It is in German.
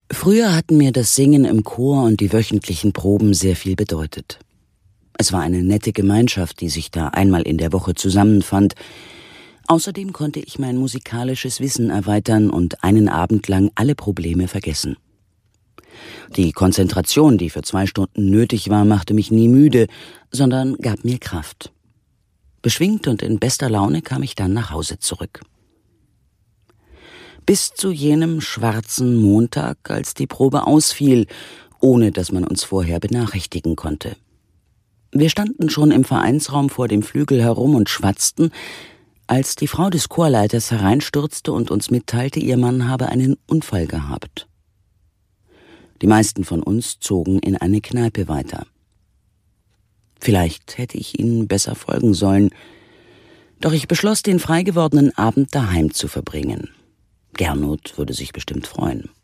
Früher hatten mir das Singen im Chor und die wöchentlichen Proben sehr viel bedeutet. Es war eine nette Gemeinschaft, die sich da einmal in der Woche zusammenfand. Außerdem konnte ich mein musikalisches Wissen erweitern und einen Abend lang alle Probleme vergessen. Die Konzentration, die für 2 Stunden nötig war, machte mich nie müde, sondern gab mir Kraft. Beschwingt und in bester Laune kam ich dann nach Hause zurück. Bis zu jenem schwarzen Montag, als die Probe ausfiel, ohne dass man uns vorher benachrichtigen konnte. Wir standen schon im Vereinsraum vor dem Flügel herum und schwatzten, als die Frau des Chorleiters hereinstürzte und uns mitteilte, ihr Mann habe einen Unfall gehabt. Die meisten von uns zogen in eine Kneipe weiter. Vielleicht hätte ich ihnen besser folgen sollen, doch ich beschloss, den frei gewordenen Abend daheim zu verbringen. Gernot würde sich bestimmt freuen.